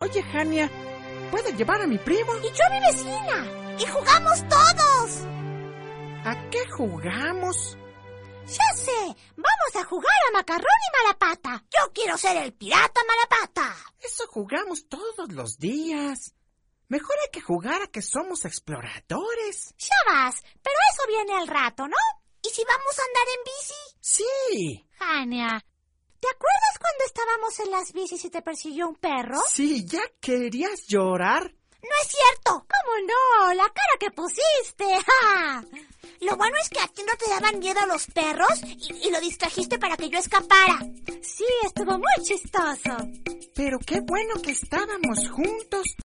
Oye, Jania, ¿puedo llevar a mi primo? Y yo a mi vecina. Y jugamos todos. ¿A qué jugamos? Ya sé, vamos a jugar a Macarrón y Malapata. Yo quiero ser el pirata Malapata. Eso jugamos todos los días. Mejor hay que jugar a que somos exploradores. Ya vas, pero eso viene al rato, ¿no? ¿Y si vamos a andar en bici? Sí. Jania, ¿te acuerdas cuando estábamos en las bicis y te persiguió un perro? Sí, ¿ya querías llorar? ¡No es cierto! ¿Cómo no? La cara que pusiste. ¡Ja! Lo bueno es que a ti no te daban miedo los perros y lo distrajiste para que yo escapara. Sí, estuvo muy chistoso. Pero qué bueno que estábamos juntos.